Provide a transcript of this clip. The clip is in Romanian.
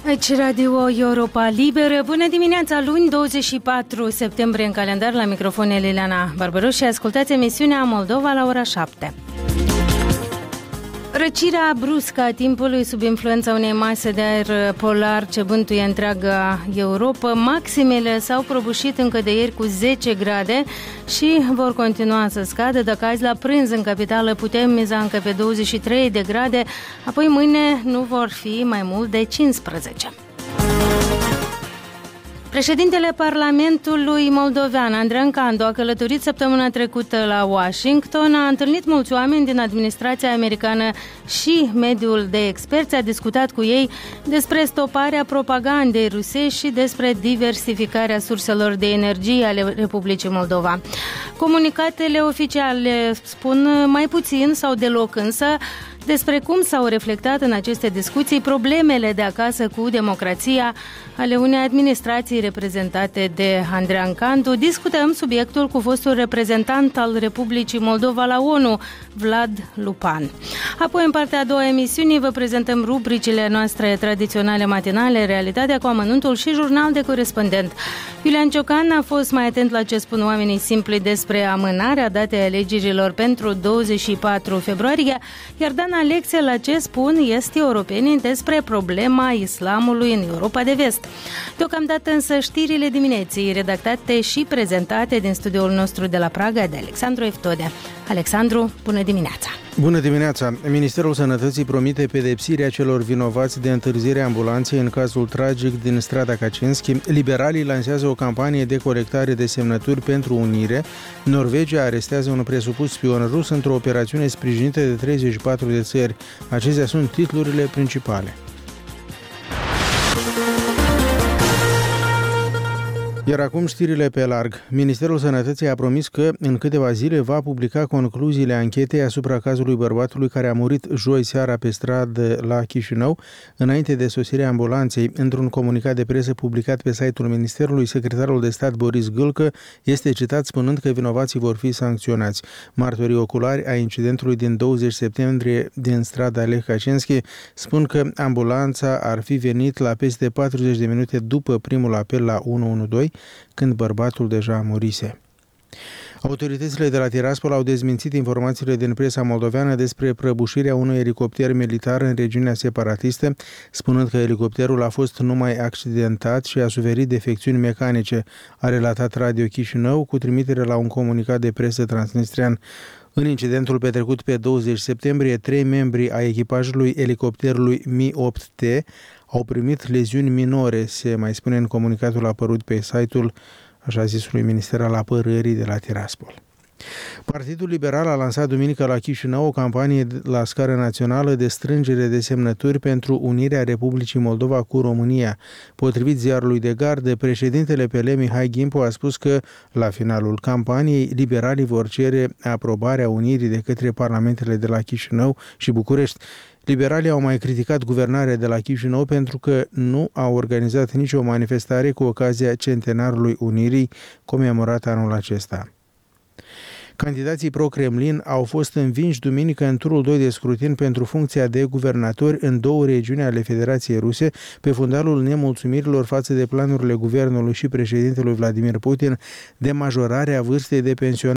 Aici Radio Europa Liberă. Bună dimineața, luni 24 septembrie în calendar, la microfon Liliana Barbaros și ascultați emisiunea Moldova la ora 7. Răcirea bruscă a timpului sub influența unei mase de aer polar ce bântuie întreaga Europa. Maximele s-au prăbușit încă de ieri cu 10 grade și vor continua să scadă. Dacă azi la prânz în capitală putem miza încă pe 23 de grade, apoi mâine nu vor fi mai mult de 15. Președintele Parlamentului moldovean, Andrean Candu, a călătorit săptămâna trecută la Washington, a întâlnit mulți oameni din administrația americană și mediul de experți, a discutat cu ei despre stoparea propagandei rusești și despre diversificarea surselor de energie ale Republicii Moldova. Comunicatele oficiale spun mai puțin sau deloc însă despre cum s-au reflectat în aceste discuții problemele de acasă cu democrația ale unei administrații reprezentate de Andrean Candu. Discutăm subiectul cu fostul reprezentant al Republicii Moldova la ONU, Vlad Lupan. Apoi, în partea a doua a emisiunii, vă prezentăm rubricile noastre tradiționale matinale, Realitatea cu amănuntul și Jurnal de corespondent. Iulian Ciocan a fost mai atent la ce spun oamenii simpli despre amânarea datei alegerilor pentru 24 februarie, iar Dan Alexe la ce spun estii europenii despre problema islamului în Europa de Vest. Deocamdată însă știrile dimineții, redactate și prezentate din studioul nostru de la Praga de Alexandru Eftode. Alexandru, bună dimineața! Bună dimineața! Ministerul Sănătății promite pedepsirea celor vinovați de întârzierea ambulanței în cazul tragic din strada Kaczynski. Liberalii lansează o campanie de colectare de semnături pentru unire. Norvegia arestează un presupus spion rus într-o operațiune sprijinită de 34 de țări. Acestea sunt titlurile principale. Iar acum știrile pe larg. Ministerul Sănătății a promis că în câteva zile va publica concluziile anchetei asupra cazului bărbatului care a murit joi seara pe stradă la Chișinău, înainte de sosirea ambulanței. Într-un comunicat de presă publicat pe site-ul Ministerului, secretarul de stat Boris Gâlcă este citat spunând că vinovații vor fi sancționați. Martorii oculari a incidentului din 20 septembrie din strada Lech Kaczynski spun că ambulanța ar fi venit la peste 40 de minute după primul apel la 112, când bărbatul deja murise. Autoritățile de la Tiraspol au dezmințit informațiile din presa moldoveană despre prăbușirea unui elicopter militar în regiunea separatistă, spunând că elicopterul a fost numai accidentat și a suferit defecțiuni mecanice, a relatat Radio Chișinău cu trimitere la un comunicat de presă transnistrian. În incidentul petrecut pe 20 septembrie, 3 membri ai echipajului elicopterului Mi-8T au primit leziuni minore, se mai spune în comunicatul apărut pe site-ul așa zisului Minister al Apărării de la Tiraspol. Partidul Liberal a lansat duminică la Chișinău o campanie la scară națională de strângere de semnături pentru unirea Republicii Moldova cu România. Potrivit ziarului de gardă, președintele PL Mihai Gimpo a spus că, la finalul campaniei, liberalii vor cere aprobarea unirii de către parlamentele de la Chișinău și București. Liberalii au mai criticat guvernarea de la Chișinău pentru că nu au organizat nicio manifestare cu ocazia centenarului unirii comemorat anul acesta. Candidații pro-Kremlin au fost învinși duminică în turul 2 de scrutin pentru funcția de guvernatori în 2 regiuni ale Federației Ruse, pe fundalul nemulțumirilor față de planurile guvernului și președintelui Vladimir Putin de majorare a vârstei de pensionare